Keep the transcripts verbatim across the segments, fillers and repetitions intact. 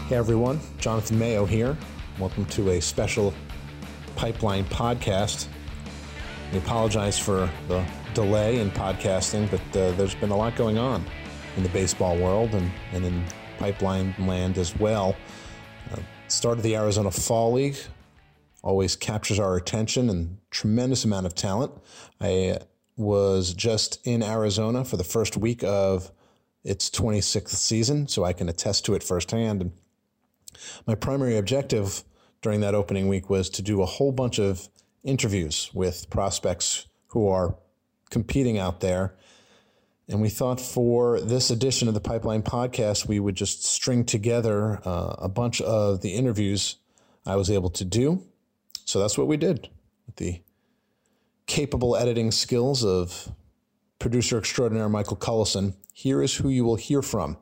Hey everyone, Jonathan Mayo here. Welcome to a special Pipeline podcast. We apologize for the delay in podcasting, but uh, there's been a lot going on in the baseball world and, and in Pipeline land as well. Uh, start of the Arizona Fall League always captures our attention and tremendous amount of talent. I was just in Arizona for the first week of its twenty-sixth season, so I can attest to it firsthand. And my primary objective during that opening week was to do a whole bunch of interviews with prospects who are competing out there. And we thought for this edition of the Pipeline podcast, we would just string together uh, a bunch of the interviews I was able to do. So that's what we did with the capable editing skills of producer extraordinaire Michael Cullison. Here is who you will hear from.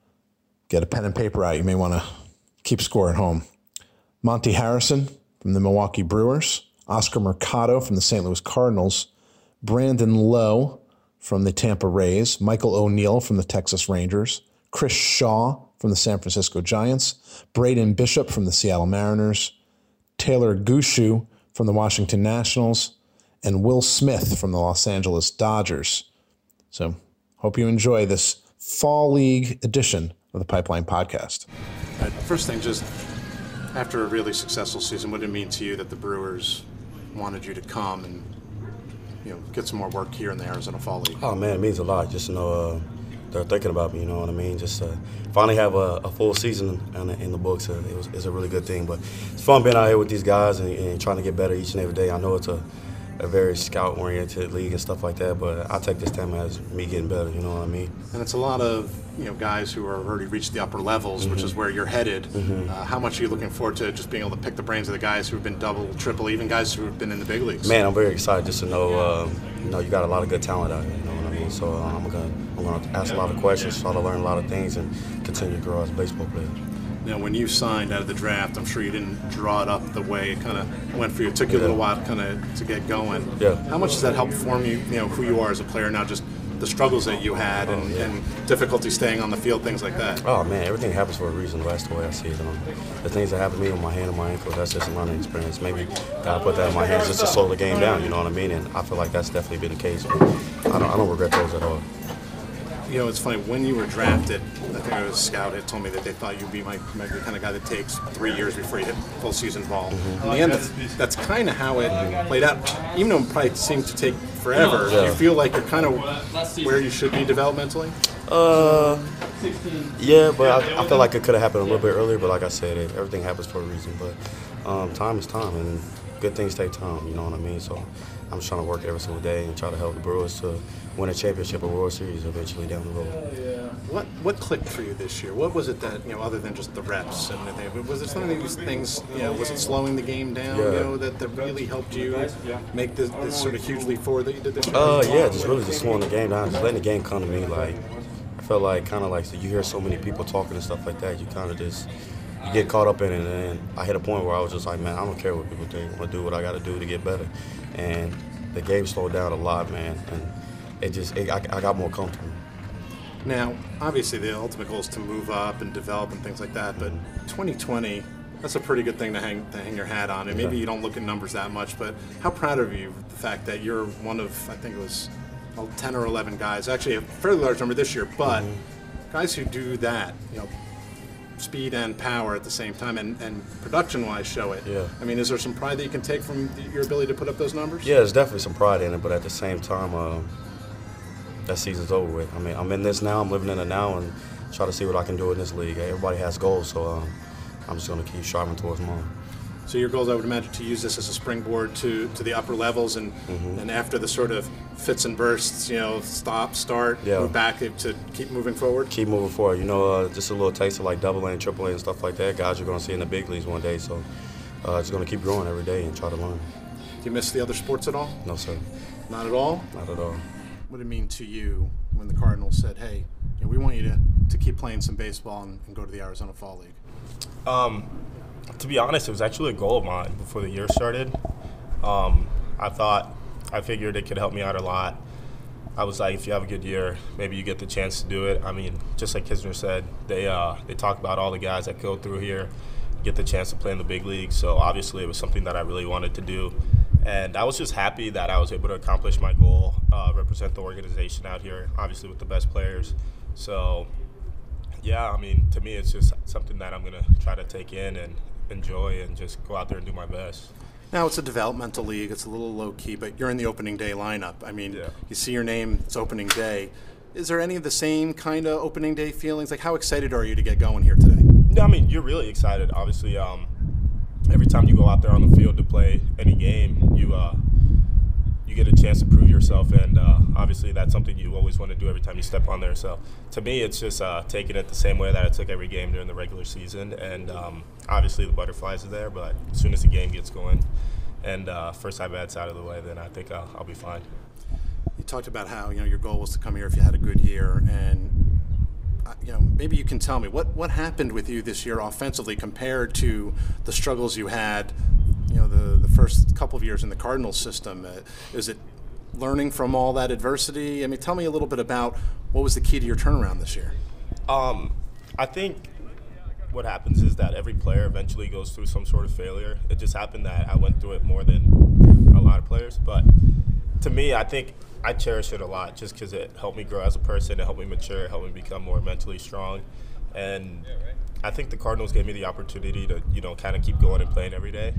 Get a pen and paper out. You may want to keep score at home. Monty Harrison from the Milwaukee Brewers, Oscar Mercado from the Saint Louis Cardinals, Brandon Lowe from the Tampa Rays, Michael O'Neill from the Texas Rangers, Chris Shaw from the San Francisco Giants, Braden Bishop from the Seattle Mariners, Taylor Gushue from the Washington Nationals, and Will Smith from the Los Angeles Dodgers. So, hope you enjoy this Fall League edition of the Pipeline podcast. Uh, first thing, just after a really successful season, what did it mean to you that the Brewers wanted you to come and, you know, get some more work here in the Arizona Fall League? Oh man, it means a lot. Just to know uh, they're thinking about me. You know what I mean? Just uh, finally have a, a full season in the, in the books. Uh, it was it's a really good thing. But it's fun being out here with these guys and, and trying to get better each and every day. I know it's a a very scout-oriented league and stuff like that, but I take this time as me getting better, you know what I mean? And it's a lot of, you know, guys who are already reached the upper levels, mm-hmm. which is where you're headed. Mm-hmm. Uh, how much are you looking forward to just being able to pick the brains of the guys who have been double, triple, even guys who have been in the big leagues? Man, I'm very excited just to know, uh, you know, you got a lot of good talent out here, you know what I mean? So uh, I'm gonna I'm gonna ask a lot of questions, try to learn a lot of things, and continue to grow as a baseball player. Now, when you signed out of the draft, I'm sure you didn't draw it up the way it kind of went for you. It took you a little while kind of to get going. Yeah. How much does that help form you, you know, who you are as a player now, just the struggles that you had and, oh, yeah. and difficulty staying on the field, things like that? Oh, man, everything happens for a reason. That's the way I see it. Um, the things that happen to me with my hand and my ankle, that's just a learning experience. Maybe God put that in my hands just to slow the game down, you know what I mean? And I feel like that's definitely been the case. But I don't, I don't regret those at all. You know, it's funny, when you were drafted, I think it was a scout had told me that they thought you'd be my, might be the kind of guy that takes three years before you hit full season ball. Mm-hmm. In the end, that's, that's kind of how it played out. Even though it probably seemed to take forever, yeah. do you feel like you're kind of where you should be developmentally? Uh, yeah, but I, I feel like it could have happened a little bit earlier, but like I said, it, everything happens for a reason. But um, time is time, and good things take time, you know what I mean? So I'm just trying to work every single day and try to help the Brewers to win a championship or World Series eventually down the road. What what clicked for you this year? What was it that, you know, other than just the reps and everything, was it some of these things, you know, was it slowing the game down, yeah. you know, that, that really helped you make this, this sort of huge leap forward that you did this year? Uh, yeah, just really just slowing the game down, just letting the game come to me. Like, I felt like kind of like, so you hear so many people talking and stuff like that, you kind of just, you get caught up in it, and then I hit a point where I was just like, man, I don't care what people think. I'm going to do what I got to do to get better. And the game slowed down a lot, man, and it just, it, I, I got more comfortable. Now, obviously, the ultimate goal is to move up and develop and things like that, but twenty twenty, that's a pretty good thing to hang to hang your hat on. And maybe you don't look at numbers that much, but how proud are you of the fact that you're one of, I think it was ten or eleven guys, actually a fairly large number this year, but mm-hmm. guys who do that, you know, speed and power at the same time, and, and production-wise show it. Yeah. I mean, is there some pride that you can take from your ability to put up those numbers? Yeah, there's definitely some pride in it, but at the same time, uh, that season's over with. I mean, I'm in this now, I'm living in it now, and try to see what I can do in this league. Everybody has goals, so um, I'm just going to keep striving towards mine. So your goal is, I would imagine, to use this as a springboard to, to the upper levels, and mm-hmm. and after the sort of fits and bursts, you know, stop, start, yeah. move back to keep moving forward? Keep moving forward. You know, uh, just a little taste of like double A and triple A and stuff like that. Guys you're going to see in the big leagues one day, so uh, just going to keep growing every day and try to learn. Do you miss the other sports at all? No, sir. Not at all? Not at all. What did it mean to you when the Cardinals said, hey, you know, we want you to, to keep playing some baseball and, and go to the Arizona Fall League? Um, to be honest, it was actually a goal of mine before the year started. Um, I thought, I figured it could help me out a lot. I was like, if you have a good year, maybe you get the chance to do it. I mean, just like Kisner said, they uh, they talk about all the guys that go through here get the chance to play in the big league. So obviously it was something that I really wanted to do. And I was just happy that I was able to accomplish my goal, uh, represent the organization out here, obviously with the best players. So, yeah, I mean, to me it's just something that I'm going to try to take in and enjoy and just go out there and do my best. Now, it's a developmental league. It's a little low-key, but you're in the opening day lineup. I mean, yeah. You see your name, it's opening day. Is there any of the same kind of opening day feelings? Like, how excited are you to get going here today? No, I mean, you're really excited. Obviously, um, every time you go out there on the field to play any game, you uh, you get a chance to prove yourself, and uh, obviously that's something you always want to do every time you step on there. So to me, it's just uh, taking it the same way that I took every game during the regular season, and um, obviously the butterflies are there, but as soon as the game gets going and uh, first at-bat's out of the way, then I think I'll, I'll be fine. You talked about how, you know, your goal was to come here if you had a good year, and you know, maybe you can tell me what, what happened with you this year offensively compared to the struggles you had, you know, the, the first couple of years in the Cardinals system. Uh, is it learning from all that adversity? I mean, tell me a little bit about what was the key to your turnaround this year. Um, I think what happens is that every player eventually goes through some sort of failure. It just happened that I went through it more than a lot of players. But to me, I think I cherish it a lot just because it helped me grow as a person, it helped me mature, it helped me become more mentally strong. And I think the Cardinals gave me the opportunity to, you know, kind of keep going and playing every day.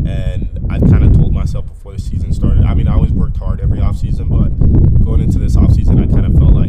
And I kind of told myself before the season started, I mean, I always worked hard every offseason, but going into this offseason, I kind of felt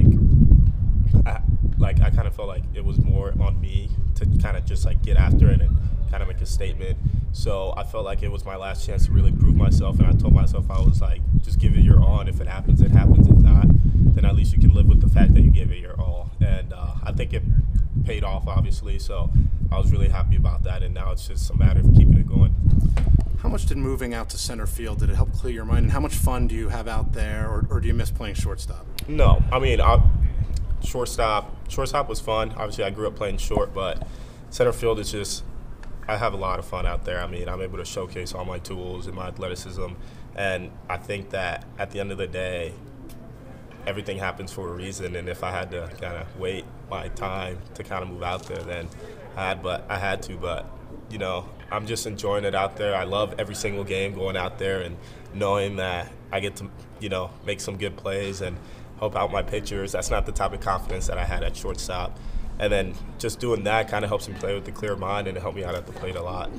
like, I, like I kind of felt like it was more on me to kind of just like get after it and kind of make a statement. So I felt like it was my last chance to really prove myself, and I told myself, I was like, just give it your all, and if it happens, it happens. If not, then at least you can live with the fact that you gave it your all. And uh, I think it paid off, obviously, so I was really happy about that, and now it's just a matter of keeping it going. How much did moving out to center field, did it help clear your mind, and how much fun do you have out there, or, or do you miss playing shortstop? No, I mean, I, shortstop, shortstop was fun. Obviously, I grew up playing short, but center field is just, I have a lot of fun out there. I mean, I'm able to showcase all my tools and my athleticism, and I think that at the end of the day, everything happens for a reason, and if I had to kind of wait my time to kind of move out there, then I had, but I had to, but, you know, I'm just enjoying it out there. I love every single game going out there and knowing that I get to, you know, make some good plays and help out my pitchers. That's not the type of confidence that I had at shortstop. And then just doing that kind of helps me play with a clear mind, and it helped me out at the plate a lot.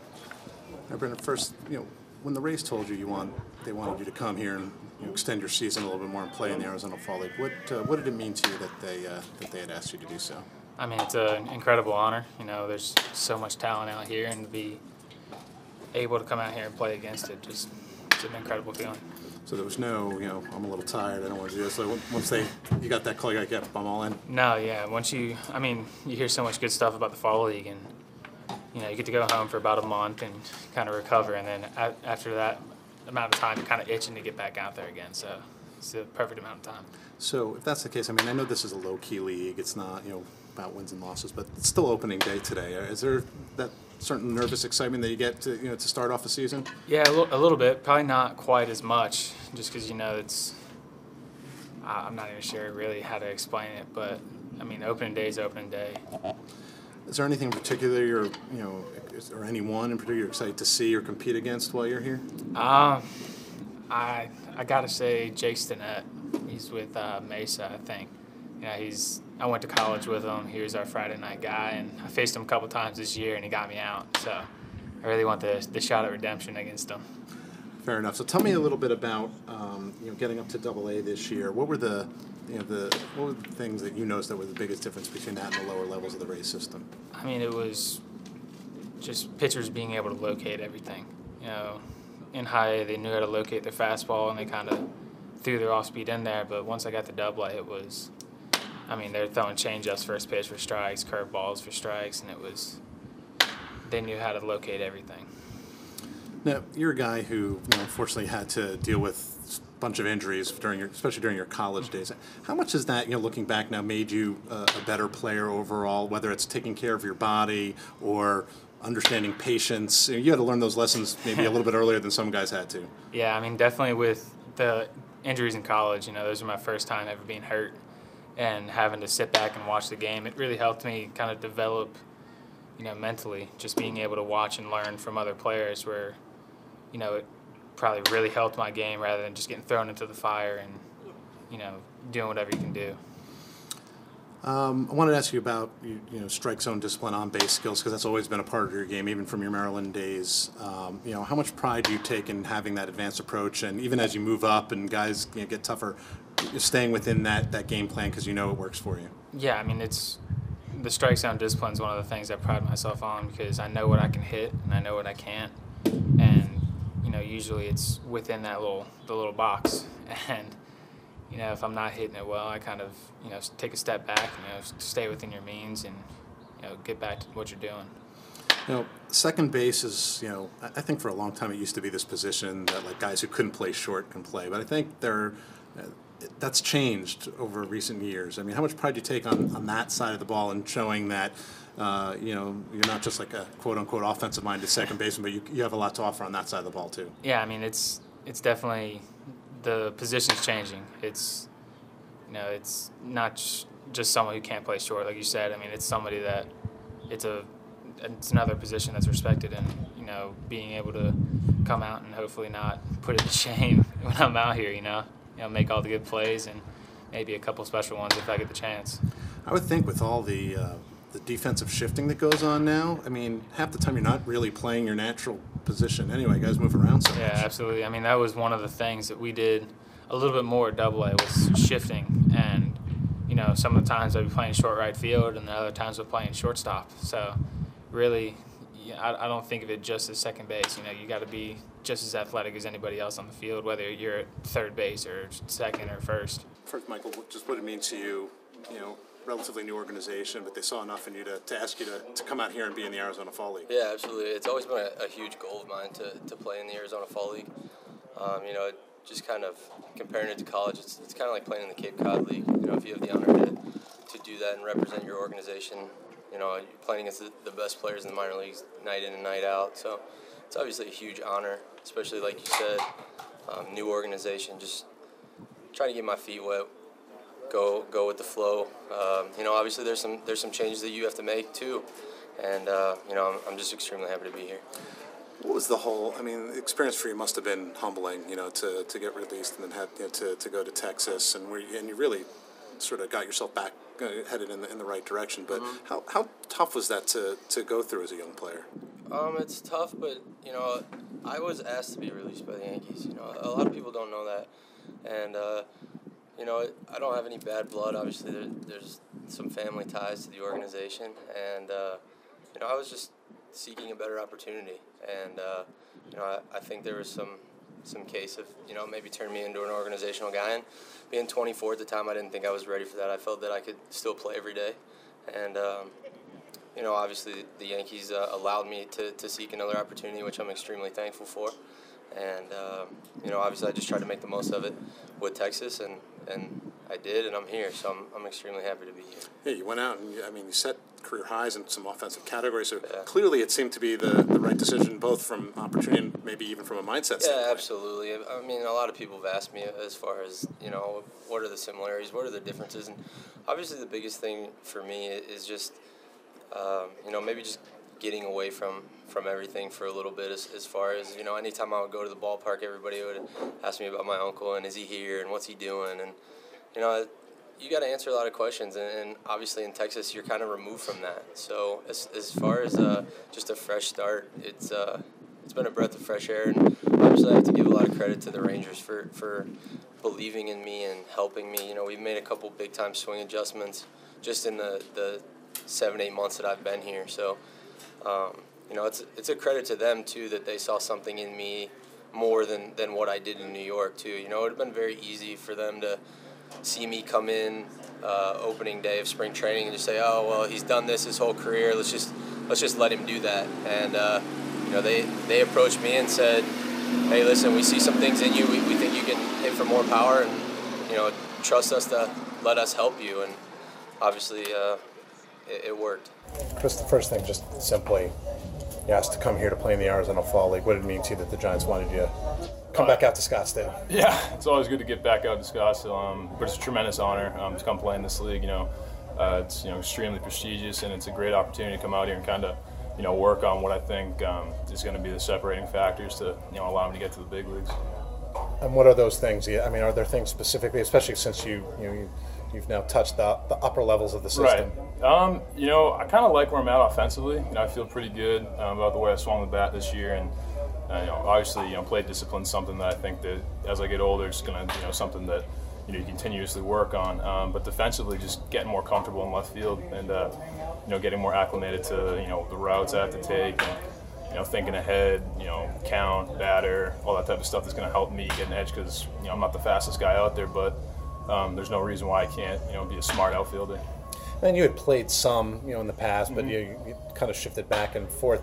Now, Brendan, first, you know, when the Rays told you you want, they wanted you to come here and, you know, extend your season a little bit more and play in the Arizona Fall League, what uh, what did it mean to you that they uh, that they had asked you to do so? I mean, it's an incredible honor. You know, there's so much talent out here, and to be able to come out here and play against it, just it's an incredible feeling. So there was no, you know, I'm a little tired, I don't want to do this. So once they, you got that call, you got to get, I'm all in. No, yeah. Once you, I mean, you hear so much good stuff about the Fall League, and you know, you get to go home for about a month and kind of recover, and then a- after that amount of time, you're kind of itching to get back out there again. So it's the perfect amount of time. So if that's the case, I mean, I know this is a low-key league. It's not, you know, about wins and losses, but it's still opening day today. Is there that certain nervous excitement that you get to, you know, to start off the season? Yeah, a, l- a little bit. Probably not quite as much, just because, you know, it's uh, I'm not even sure really how to explain it, but I mean, opening day is opening day. Is there anything in particular you're, you know, is there anyone in particular you're excited to see or compete against while you're here? Um, I I gotta say Jake Stinnett. He's with uh, Mesa, I think. Yeah, he's. I went to college with him. He was our Friday night guy, and I faced him a couple times this year, and he got me out. So I really want the the shot at redemption against him. Fair enough. So tell me a little bit about um, you know, getting up to Double A this year. What were the you know the what were the things that you noticed that were the biggest difference between that and the lower levels of the Rays system? I mean, it was just pitchers being able to locate everything. You know, in high A, they knew how to locate their fastball, and they kind of threw their off speed in there. But once I got to Double A, it was, I mean, they're throwing changeups first pitch for strikes, curveballs for strikes, and it was, they knew how to locate everything. Now, you're a guy who, you know, unfortunately had to deal with a bunch of injuries during your, especially during your college days. How much has that, you know, looking back now, made you uh, a better player overall, whether it's taking care of your body or understanding patience? You had to learn those lessons maybe a little bit earlier than some guys had to. Yeah, I mean, definitely with the injuries in college, you know, those were my first time ever being hurt, and having to sit back and watch the game, it really helped me kind of develop, you know, mentally, just being able to watch and learn from other players where, you know, it probably really helped my game rather than just getting thrown into the fire and, you know, doing whatever you can do. Um, I wanted to ask you about you, you know strike zone discipline, on base skills, because that's always been a part of your game, even from your Maryland days. Um, you know, how much pride do you take in having that advanced approach, and even as you move up and guys you know, get tougher, you're staying within that, that game plan because you know it works for you? Yeah, I mean, it's the strike zone discipline is one of the things I pride myself on, because I know what I can hit and I know what I can't, and you know, usually it's within that little the little box, and you know, if I'm not hitting it well, I kind of, you know, take a step back, you know, stay within your means and, you know, get back to what you're doing. You know, second base is, you know, I think for a long time it used to be this position that like guys who couldn't play short can play, but I think they're, uh, that's changed over recent years. I mean, how much pride do you take on, on that side of the ball and showing that, uh, you know, you're not just like a quote-unquote offensive-minded second baseman, but you, you have a lot to offer on that side of the ball too? Yeah, I mean, it's it's definitely – the position's changing. It's, you know, it's not just someone who can't play short, like you said. I mean, it's somebody that it's a it's another position that's respected, and you know, being able to come out and hopefully not put it to shame when I'm out here. You know, you know, make all the good plays and maybe a couple special ones if I get the chance. I would think with all the uh, the defensive shifting that goes on now, I mean, half the time you're not really playing your natural position anyway. Guys move around so much. Yeah, absolutely. I mean, that was one of the things that we did a little bit more at Double A was shifting. And, you know, some of the times I'd be playing short right field and the other times I'd be playing shortstop. So, really, I, I don't think of it just as second base. You know, you got to be just as athletic as anybody else on the field, whether you're at third base or second or first. First, Michael, just what it means to you, you know, relatively new organization, but they saw enough in you to, to ask you to, to come out here and be in the Arizona Fall League. Yeah, absolutely. It's always been a, a huge goal of mine to, to play in the Arizona Fall League. Um, you know, just kind of comparing it to college, it's, it's kind of like playing in the Cape Cod League. You know, if you have the honor to, to do that and represent your organization, you know, you're playing against the, the best players in the minor leagues night in and night out. So it's obviously a huge honor, especially like you said, um, new organization, just trying to get my feet wet. Go go with the flow. Um, you know, obviously there's some there's some changes that you have to make too, and uh, you know I'm, I'm just extremely happy to be here. What was the whole? I mean, the experience for you must have been humbling. You know, to, to get released and then have you know, to to go to Texas, and where you, and you really sort of got yourself back uh, headed in the in the right direction. But mm-hmm. how how tough was that to, to go through as a young player? Um, it's tough, but you know, I was asked to be released by the Yankees. You know, a lot of people don't know that, and. Uh, You know, I don't have any bad blood. Obviously, there, there's some family ties to the organization, and uh, you know, I was just seeking a better opportunity. And uh, you know, I, I think there was some some case of you know maybe turn me into an organizational guy. And being twenty-four at the time, I didn't think I was ready for that. I felt that I could still play every day, and um, you know, obviously, the Yankees uh, allowed me to to seek another opportunity, which I'm extremely thankful for. And um, you know, obviously, I just tried to make the most of it with Texas, and, and I did, and I'm here, so I'm I'm extremely happy to be here. Yeah, you went out and you, I mean, you set career highs in some offensive categories. So yeah. Clearly, it seemed to be the, the right decision, both from opportunity and maybe even from a mindset yeah, standpoint. Yeah, absolutely. I mean, a lot of people have asked me as far as you know, what are the similarities, what are the differences, and obviously, the biggest thing for me is just um, you know maybe just. getting away from, from everything for a little bit as, as far as, you know, anytime I would go to the ballpark, everybody would ask me about my uncle and is he here and what's he doing? And, you know, you got to answer a lot of questions. And, and obviously in Texas, you're kind of removed from that. So as, as far as uh, just a fresh start, it's uh, it's been a breath of fresh air. And obviously I have to give a lot of credit to the Rangers for, for believing in me and helping me. You know, we've made a couple big-time swing adjustments just in the, the seven, eight months that I've been here. So, Um, you know, it's it's a credit to them, too, that they saw something in me more than, than what I did in New York, too. You know, it would have been very easy for them to see me come in uh, opening day of spring training and just say, oh, well, he's done this his whole career. Let's just let's just let him do that. And, uh, you know, they, they approached me and said, hey, listen, we see some things in you. We, we think you can hit for more power and, you know, trust us to let us help you. And obviously uh, it, it worked. Chris, the first thing, just simply, you asked to come here to play in the Arizona Fall League. What did it mean to you that the Giants wanted you to come back out to Scottsdale? Yeah, it's always good to get back out to Scottsdale, um, but it's a tremendous honor um, to come play in this league. You know, uh, it's you know extremely prestigious, and it's a great opportunity to come out here and kind of you know work on what I think um, is going to be the separating factors to you know allow me to get to the big leagues. And what are those things? I mean, are there things specifically, especially since you you know you, you've now touched the, the upper levels of the system? Right. Um, you know, I kind of like where I'm at offensively. You know, I feel pretty good um, about the way I swung the bat this year, and uh, you know, obviously, you know, plate discipline is something that I think that as I get older, it's gonna you know something that you know you continuously work on. Um, but defensively, just getting more comfortable in left field and uh, you know getting more acclimated to you know the routes I have to take. And, You know, thinking ahead, you know, count, batter, all that type of stuff that's going to help me get an edge because, you know, I'm not the fastest guy out there, but um, there's no reason why I can't, you know, be a smart outfielder. And you had played some, you know, in the past, but Mm-hmm. you, you kind of shifted back and forth.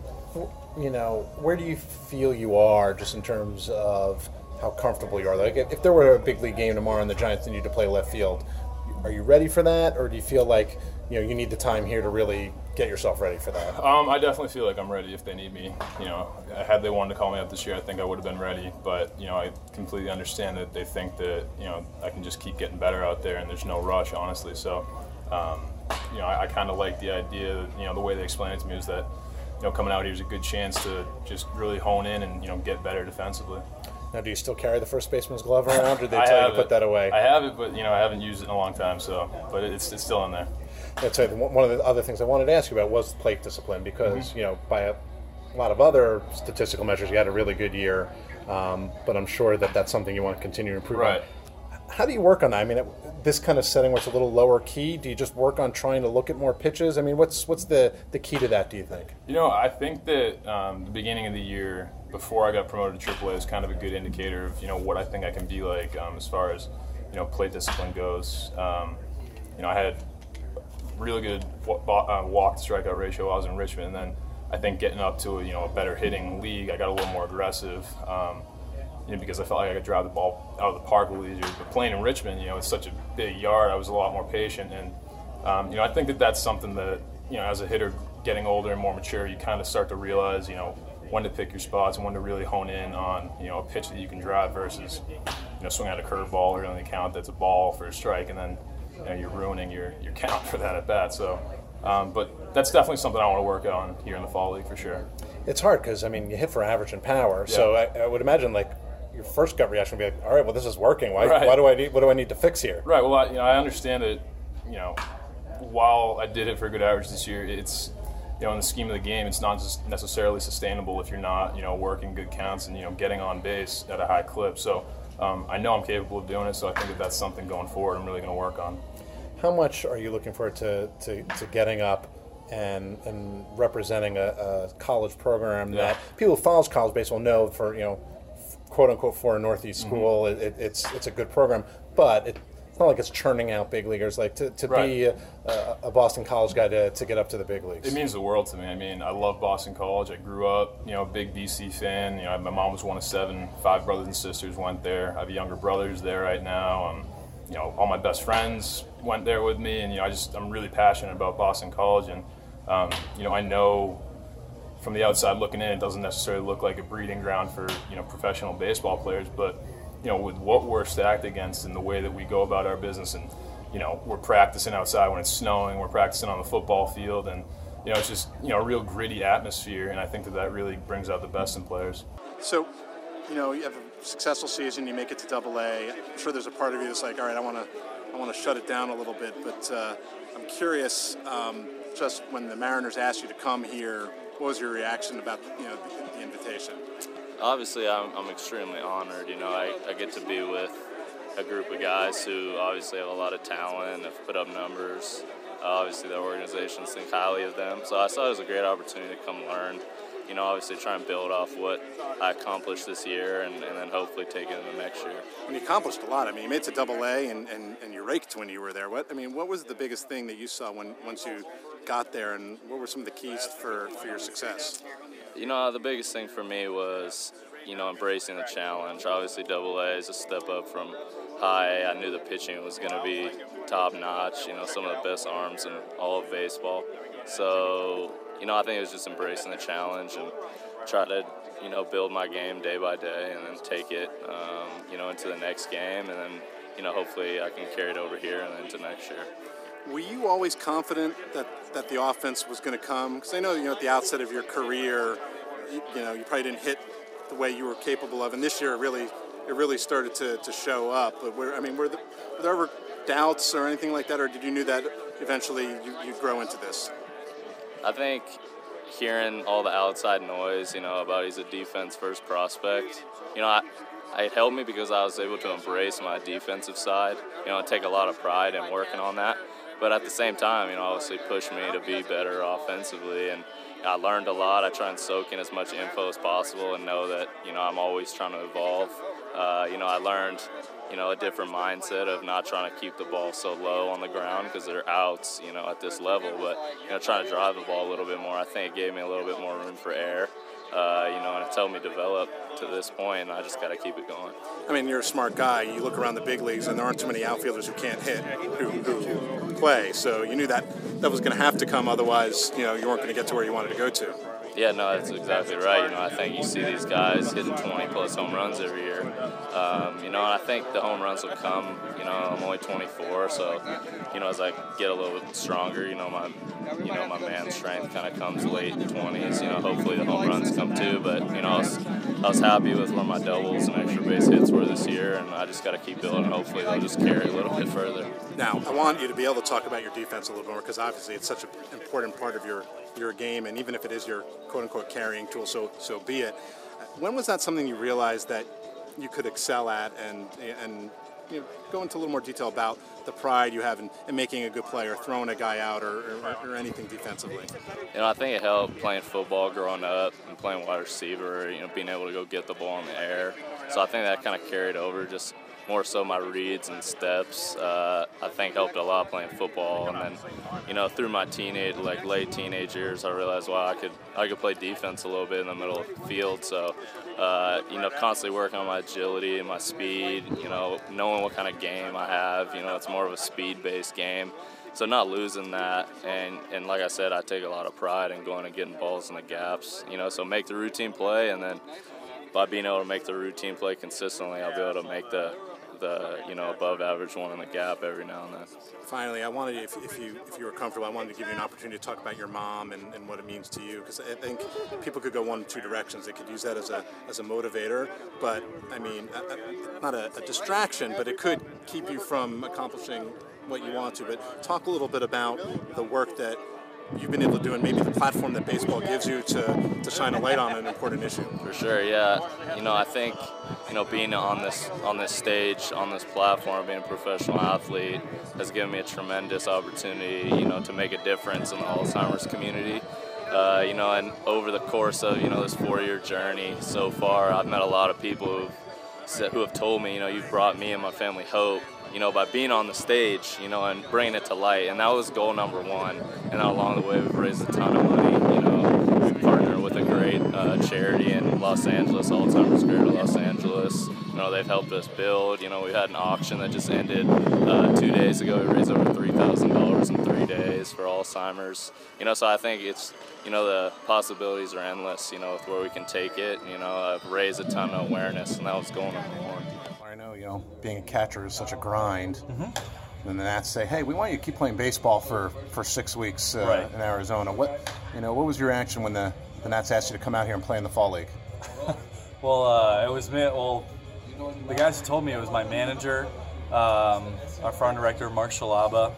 You know, where do you feel you are just in terms of how comfortable you are? Like, if, if there were a big league game tomorrow and the Giants need you to play left field, are you ready for that, or do you feel like, you know, you need the time here to really get yourself ready for that? Um, I definitely feel like I'm ready if they need me. You know, had they wanted to call me up this year, I think I would have been ready. But you know, I completely understand that they think that you know I can just keep getting better out there, and there's no rush, honestly. So, um, you know, I, I kind of like the idea. That, you know, the way they explained it to me is that you know coming out here is a good chance to just really hone in and you know get better defensively. Now, do you still carry the first baseman's glove around, or did they I tell you have to put it. that away? I have it, but you know I haven't used it in a long time. So, but it's it's still in there. That's right. One of the other things I wanted to ask you about was plate discipline, because Mm-hmm. you know by a lot of other statistical measures, you had a really good year, um, but I'm sure that that's something you want to continue to improve Right. on. How do you work on that? I mean, it, this kind of setting where it's a little lower key, do you just work on trying to look at more pitches? I mean, what's what's the, the key to that, do you think? You know, I think that um, the beginning of the year, before I got promoted to triple A, is kind of a good indicator of, you know, what I think I can be like um, as far as, you know, plate discipline goes. Um, you know, I had really good uh, walk to strikeout ratio while I was in Richmond, and then I think getting up to a, you know, a better hitting league, I got a little more aggressive. Um, You know, because I felt like I could drive the ball out of the park a little easier. But playing in Richmond, you know, it's such a big yard. I was a lot more patient, and um, you know, I think that that's something that you know, as a hitter, getting older and more mature, you kind of start to realize, you know, when to pick your spots and when to really hone in on, you know, a pitch that you can drive versus, you know, swing out a curveball early in the count that's a ball for a strike, and then you know, you're ruining your your count for that at bat. So, um, but that's definitely something I want to work on here in the fall league for sure. It's hard because, I mean, you hit for average and power, Yeah. so I, I would imagine, like, your first gut reaction would be like, all right, well, this is working. Why, Right. why do I need, what do I need to fix here? Right. Well, I, you know, I understand that. You know, while I did it for a good average this year, it's you know, in the scheme of the game, it's not just necessarily sustainable if you're not you know working good counts and you know getting on base at a high clip. So um, I know I'm capable of doing it. So I think that that's something going forward I'm really going to work on. How much are you looking forward to, to, to getting up and and representing a, a college program Yeah. that people who follow college baseball know for, you know, quote unquote for a Northeast school, Mm-hmm. it, it, it's it's a good program, but it, it's not like it's churning out big leaguers. Like to, to Right. be a, a Boston College guy to, to get up to the big leagues. It means the world to me. I mean, I love Boston College. I grew up, you know, a big B C fan. You know, my mom was one of seven. Five brothers and sisters went there. I have younger brothers there right now. Um, you know, all my best friends went there with me, and you know, I just I'm really passionate about Boston College, and um, you know, I know from the outside looking in, it doesn't necessarily look like a breeding ground for you know professional baseball players, but you know, with what we're stacked against and the way that we go about our business, and you know, we're practicing outside when it's snowing, we're practicing on the football field, and you know, it's just you know a real gritty atmosphere, and I think that that really brings out the best in players. So, you know, you have a successful season, you make it to Double A. I'm sure there's a part of you that's like, all right, I want to, I want to shut it down a little bit. But uh, I'm curious, um, just when the Mariners asked you to come here, what was your reaction about, you know, the, the invitation? Obviously, I'm, I'm extremely honored. You know, I, I get to be with a group of guys who obviously have a lot of talent, have put up numbers. Uh, obviously, their organizations think highly of them. So I saw it as a great opportunity to come learn. You know, obviously try and build off what I accomplished this year and, and then hopefully take it into next year. And you accomplished a lot. I mean, you made it to Double A, and, and, and you raked when you were there. What I mean, what was the biggest thing that you saw when once you got there, and what were some of the keys for, for your success? You know, the biggest thing for me was, you know, embracing the challenge. Obviously, Double A is a step up from high A. I knew the pitching was going to be top-notch, you know, some of the best arms in all of baseball. So, you know, I think it was just embracing the challenge and try to, you know, build my game day by day and then take it, um, you know, into the next game, and then, you know, hopefully I can carry it over here and into next year. Were you always confident that, that the offense was going to come? Because I know, you know, at the outset of your career, you, you know, you probably didn't hit the way you were capable of, and this year it really, it really started to, to show up. But were, I mean, were, the, were there ever doubts or anything like that, or did you knew that eventually you, you'd grow into this? I think hearing all the outside noise, you know, about he's a defense-first prospect, you know, I, it helped me because I was able to embrace my defensive side, you know, and take a lot of pride in working on that. But at the same time, you know, obviously pushed me to be better offensively, and I learned a lot. I try and soak in as much info as possible and know that, you know, I'm always trying to evolve. Uh, you know, I learned, you know, a different mindset of not trying to keep the ball so low on the ground because they're outs, you know, at this level, but, you know, trying to drive the ball a little bit more. I think it gave me a little bit more room for error, uh, you know, and it's helped me develop to this point, and I just got to keep it going. I mean, you're a smart guy. You look around the big leagues, and there aren't too many outfielders who can't hit, who, who play, so you knew that that was going to have to come, otherwise, you know, you weren't going to get to where you wanted to go to. Yeah, no, that's exactly right. You know, I think you see these guys hitting twenty plus home runs every year. Um, you know, and I think the home runs will come. You know, I'm only twenty-four, so, you know, as I get a little bit stronger, you know, my, you know, my man strength kind of comes late twenties. You know, hopefully the home runs come too. But, you know, I was, I was happy with where my doubles and extra base hits were this year, and I just got to keep building. Hopefully they'll just carry a little bit further. Now, I want you to be able to talk about your defense a little more, because obviously it's such an important part of your your game, and even if it is your quote-unquote carrying tool, so so be it. When was that something you realized that you could excel at, and and you know, go into a little more detail about the pride you have in, in making a good play or throwing a guy out or, or, or anything defensively? You know, I think it helped playing football growing up and playing wide receiver, you know, being able to go get the ball in the air. So I think that kind of carried over, just more so my reads and steps, uh, I think helped a lot playing football. And then, you know, through my teenage, like late teenage years, I realized, wow, I could I could play defense a little bit in the middle of the field. So, uh, you know, constantly working on my agility and my speed, you know, knowing what kind of game I have. You know, it's more of a speed-based game. So not losing that, and, and like I said, I take a lot of pride in going and getting balls in the gaps, you know, so make the routine play, and then by being able to make the routine play consistently, I'll be able to make the the you know above average one in the gap every now and then. Finally, I wanted, if, if you if you were comfortable, I wanted to give you an opportunity to talk about your mom and, and what it means to you, because I think people could go one of two directions. They could use that as a as a motivator, but I mean, a, a, not a, a distraction, but it could keep you from accomplishing what you want to. But talk a little bit about the work that you've been able to do, and maybe the platform that baseball gives you to, to shine a light on an important issue. For sure, yeah. You know, I think, you know, being on this on this stage, on this platform, being a professional athlete has given me a tremendous opportunity, you know, to make a difference in the Alzheimer's community. Uh, you know, and over the course of, you know, this four-year journey so far, I've met a lot of people who've, who have told me, you know, you've brought me and my family hope, you know, by being on the stage, you know, and bringing it to light. And that was goal number one. And along the way, we've raised a ton of money. You know, we partner with a great uh, charity in Los Angeles, Alzheimer's Greater Los Angeles. You know, they've helped us build. You know, we had an auction that just ended uh, two days ago. We raised over three thousand dollars in three days for Alzheimer's. You know, so I think it's, you know, the possibilities are endless, you know, with where we can take it. You know, I've raised a ton of awareness, and that was goal number one. I know, you know, being a catcher is such a grind. Mm-hmm. And the Nats say, hey, we want you to keep playing baseball for, for six weeks uh, right. in Arizona. What, you know, what was your reaction when the, the Nats asked you to come out here and play in the fall league? well, uh, it was me. Well, the guys who told me, it was my manager, um, our farm director, Mark Shalaba,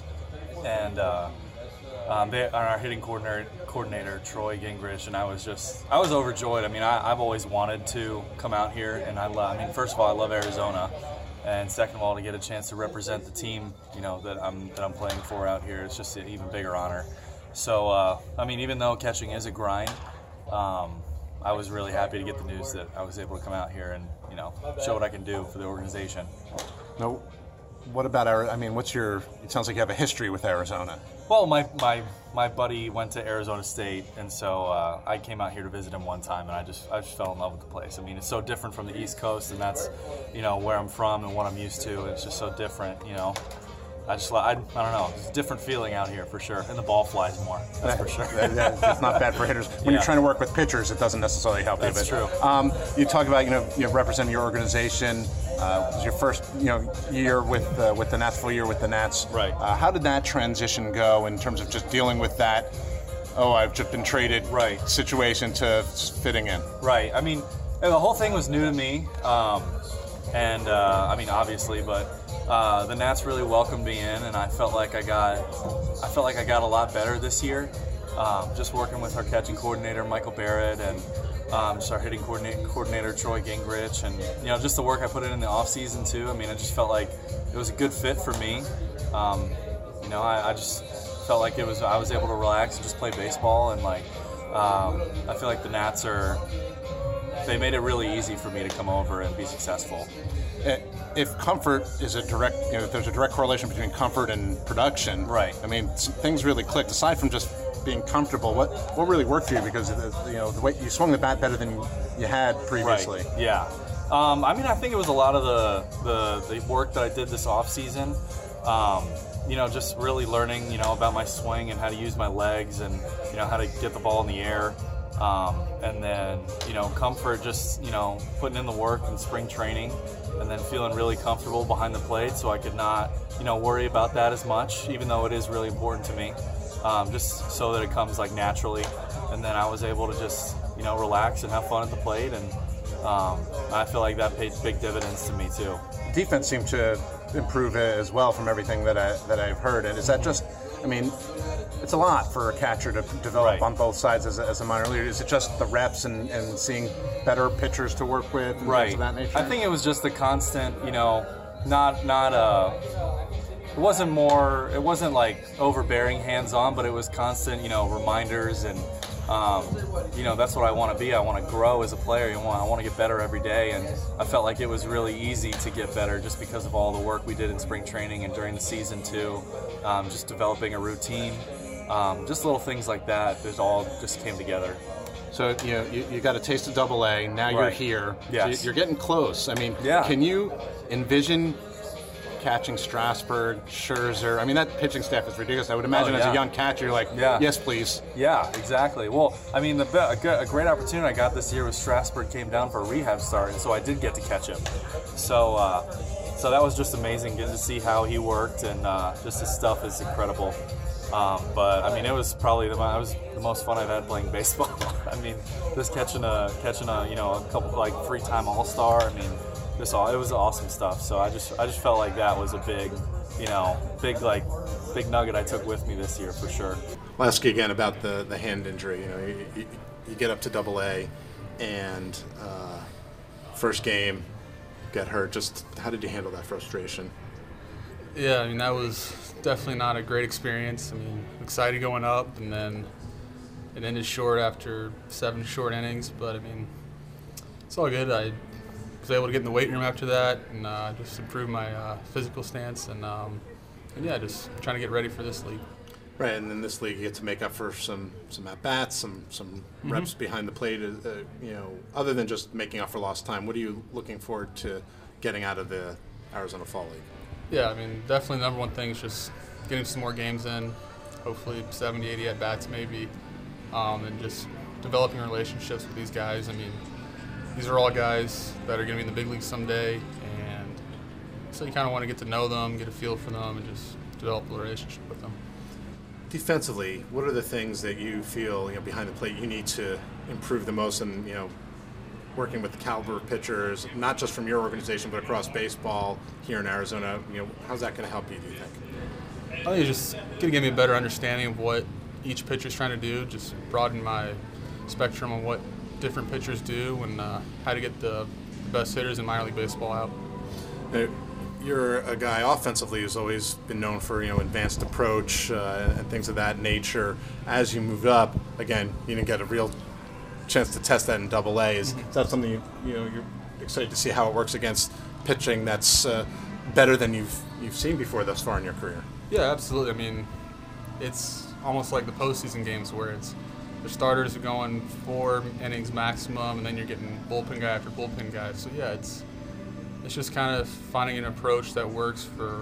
and uh, um, they, our hitting coordinator, coordinator, Troy Gingrich, and I was just, I was overjoyed. I mean, I, I've always wanted to come out here, and I love, I mean, first of all, I love Arizona, and second of all, to get a chance to represent the team, you know, that I'm that I'm playing for out here, it's just an even bigger honor. So, uh, I mean, even though catching is a grind, um, I was really happy to get the news that I was able to come out here and, you know, show what I can do for the organization. No. What about, I mean, what's your, it sounds like you have a history with Arizona. Well, my, my, my buddy went to Arizona State, and so uh, I came out here to visit him one time, and I just I just fell in love with the place. I mean, it's so different from the East Coast, and that's, you know, where I'm from and what I'm used to. It's just so different, you know. I just, I, I don't know, it's a different feeling out here for sure, and the ball flies more, that's for sure. that, that, that's not bad for hitters. When Yeah. you're trying to work with pitchers, it doesn't necessarily help you. That's but, true. Um, you talk about, you know, you know, representing your organization. Uh, it was your first, you know, year with uh, with the Nats, full year with the Nats. Right. Uh, how did that transition go in terms of just dealing with that? Oh, I've just been traded. Right. Situation to fitting in. Right. I mean, the whole thing was new to me, um, and uh, I mean, obviously, but uh, the Nats really welcomed me in, and I felt like I got, I felt like I got a lot better this year. Um, just working with our catching coordinator Michael Barrett and um, just our hitting coordinator, coordinator Troy Gingrich, and you know, just the work I put in in the off season too. I mean, I just felt like it was a good fit for me. Um, you know, I, I just felt like it was I was able to relax and just play baseball, and like um, I feel like the Nats are. They made it really easy for me to come over and be successful. If comfort is a direct, you know, if there's a direct correlation between comfort and production, right? I mean, things really clicked. Aside from just being comfortable, what what really worked for you? Because you know, the way you swung the bat better than you had previously. Right. Yeah. Um, I mean, I think it was a lot of the the, the work that I did this off season. Um, you know, just really learning, you know, about my swing and how to use my legs and you know how to get the ball in the air. Um, and then, you know, comfort, just, you know, putting in the work in spring training and then feeling really comfortable behind the plate so I could not, you know, worry about that as much, even though it is really important to me, um, just so that it comes like naturally. And then I was able to just, you know, relax and have fun at the plate. And um, I feel like that paid big dividends to me too. Defense seemed to improve as well from everything that, I, that I've heard. And is that just, I mean, it's a lot for a catcher to develop Right. on both sides as a, as a minor leaguer. Is it just the reps and, and seeing better pitchers to work with and Right. things of that nature? I think it was just the constant, you know, not not uh it wasn't more it wasn't like overbearing hands-on, but it was constant, you know, reminders and um, you know, that's what I want to be. I want to grow as a player. You want, I want to get better every day, and I felt like it was really easy to get better just because of all the work we did in spring training and during the season too. Um, just developing a routine, um, just little things like that. It all just came together. So you know, you, you got a taste of Double A. Now you're Right. here. Yes. So you're getting close. I mean, Yeah. can you envision catching Strasburg, Scherzer? I mean, that pitching staff is ridiculous. I would imagine Oh, as yeah. a young catcher, you're like, Yeah. yes, please. Yeah, exactly. Well, I mean, the be- a, g- a great opportunity I got this year was Strasburg came down for a rehab start, and so I did get to catch him. So, uh, so that was just amazing getting to see how he worked, and uh, just his stuff is incredible. Um, but I mean, it was probably the, I was the most fun I've had playing baseball. I mean, just catching a catching a you know a couple like three-time All-Star. I mean, just all it was awesome stuff. So I just I just felt like that was a big, you know, big like big nugget I took with me this year for sure. I'll ask you again about the, the hand injury. You know, you, you, you get up to Double A, and uh, first game, get hurt. Just how did you handle that frustration? Yeah, I mean, that was definitely not a great experience. I mean, excited going up, and then it ended short after seven short innings. But I mean, it's all good. I was able to get in the weight room after that, and uh, just improve my uh, physical stance, and, um, and yeah, just trying to get ready for this league. Right, and in this league, you get to make up for some some at bats, some some Mm-hmm. reps behind the plate. Uh, you know, other than just making up for lost time, what are you looking forward to getting out of the Arizona Fall League? Yeah, I mean, definitely the number one thing is just getting some more games in, hopefully seventy, eighty at-bats maybe, um, and just developing relationships with these guys. I mean, these are all guys that are going to be in the big leagues someday, and so you kind of want to get to know them, get a feel for them, and just develop a relationship with them. Defensively, what are the things that you feel, you know, behind the plate you need to improve the most in, you know, working with the caliber of pitchers, not just from your organization, but across baseball here in Arizona? You know, how's that going to help you, do you think? I think it's just going to give me a better understanding of what each pitcher's trying to do, just broaden my spectrum on what different pitchers do and uh, how to get the best hitters in minor league baseball out. Now, you're a guy offensively who's always been known for, you know, advanced approach uh, and things of that nature. As you moved up, again, you didn't get a real chance to test that in Double A. Is, is that something you, you know you're excited to see how it works against pitching that's uh, better than you've you've seen before thus far in your career? Yeah, absolutely. I mean, it's almost like the postseason games where it's the starters are going four innings maximum, and then you're getting bullpen guy after bullpen guy. So yeah, it's it's just kind of finding an approach that works for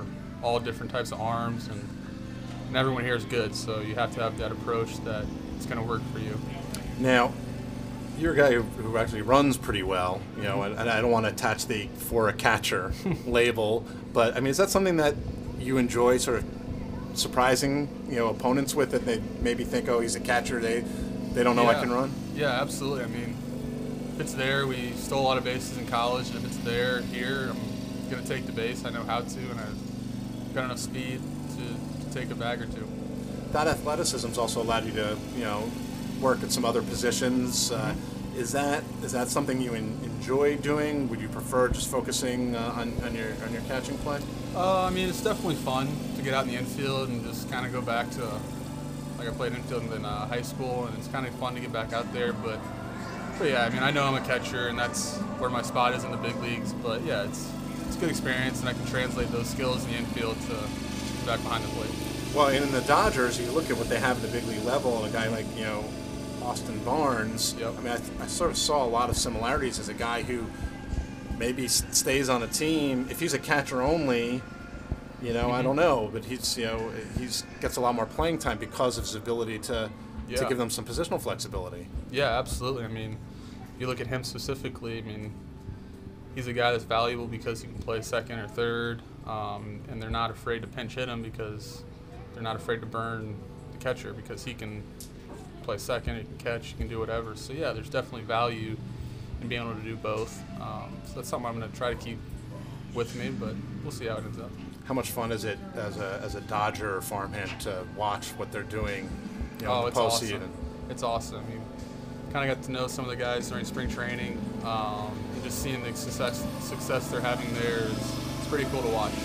all different types of arms, and, and everyone here is good. So you have to have that approach that it's going to work for you. Now, you're a guy who, who actually runs pretty well, you know, and, and I don't want to attach the for a catcher label, but I mean, is that something that you enjoy, sort of surprising, you know, opponents with, that they maybe think, oh, he's a catcher, they they don't know yeah. I can run? Yeah, absolutely. I mean, if it's there, we stole a lot of bases in college, and if it's there here, I'm going to take the base. I know how to, and I've got enough speed to, to take a bag or two. That athleticism's also allowed you to, you know, work at some other positions. Uh, is that is that something you en- enjoy doing? Would you prefer just focusing uh, on, on your on your catching play? Uh, I mean, it's definitely fun to get out in the infield and just kind of go back to, like I played infield in uh, high school, and it's kind of fun to get back out there. But, but yeah, I mean, I know I'm a catcher, and that's where my spot is in the big leagues. But yeah, it's it's a good experience, and I can translate those skills in the infield to back behind the plate. Well, and in the Dodgers, you look at what they have at the big league level, and a guy like, you know, Austin Barnes. Yep. I mean, I, th- I sort of saw a lot of similarities as a guy who maybe s- stays on a team. If he's a catcher only, you know, mm-hmm. I don't know, but he's, you know, he's gets a lot more playing time because of his ability to Yeah. to give them some positional flexibility. Yeah, absolutely. I mean, if you look at him specifically, I mean, he's a guy that's valuable because he can play second or third, um, and they're not afraid to pinch hit him because they're not afraid to burn the catcher because he can play second, he can catch, he can do whatever. So yeah, there's definitely value in being able to do both. Um, so that's something I'm going to try to keep with me, but we'll see how it ends up. How much fun is it as a as a Dodger farmhand to watch what they're doing, you know, Oh, in it's the awesome. postseason? It's awesome. I mean, kind of got to know some of the guys during spring training, um, and just seeing the success success they're having there is it's pretty cool to watch.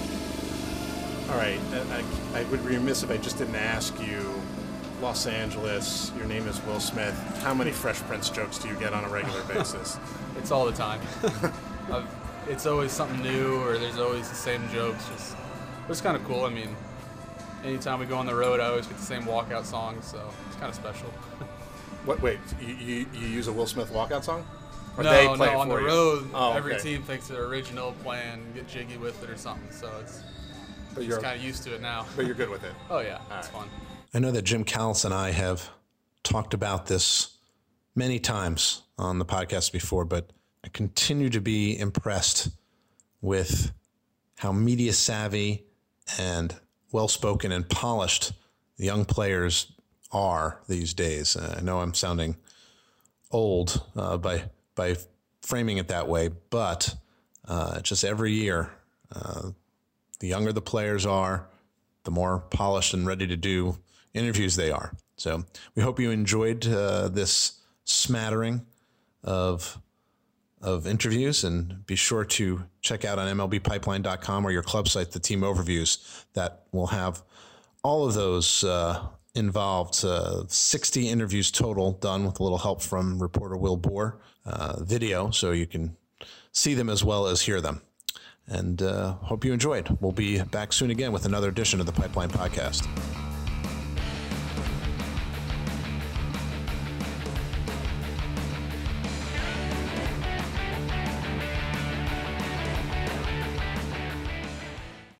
All right, I, I would be remiss if I just didn't ask you, Los Angeles, your name is Will Smith. How many Fresh Prince jokes do you get on a regular basis? It's all the time. I've, it's always something new, or there's always the same jokes. Just, it's kind of cool. I mean, anytime we go on the road, I always get the same walkout song, so it's kind of special. What? Wait, you, you, you use a Will Smith walkout song? Or no, they play no, it on the for you? road, Oh, every okay. team thinks they're original, playing, get jiggy with it or something, so it's But just you're- kind of used to it now. But you're good with it? Oh, yeah, All it's right. fun. I know that Jim Callis and I have talked about this many times on the podcast before, but I continue to be impressed with how media savvy and well-spoken and polished the young players are these days. Uh, I know I'm sounding old uh, by by framing it that way, but uh, just every year, uh, the younger the players are, the more polished and ready to do interviews they are. So we hope you enjoyed uh, this smattering of of interviews, and be sure to check out on M L B pipeline dot com or your club site the team overviews that will have all of those uh, involved. Uh, sixty interviews total done with a little help from reporter Will Bohr, uh, video, so you can see them as well as hear them. And uh, hope you enjoyed. We'll be back soon again with another edition of the Pipeline Podcast.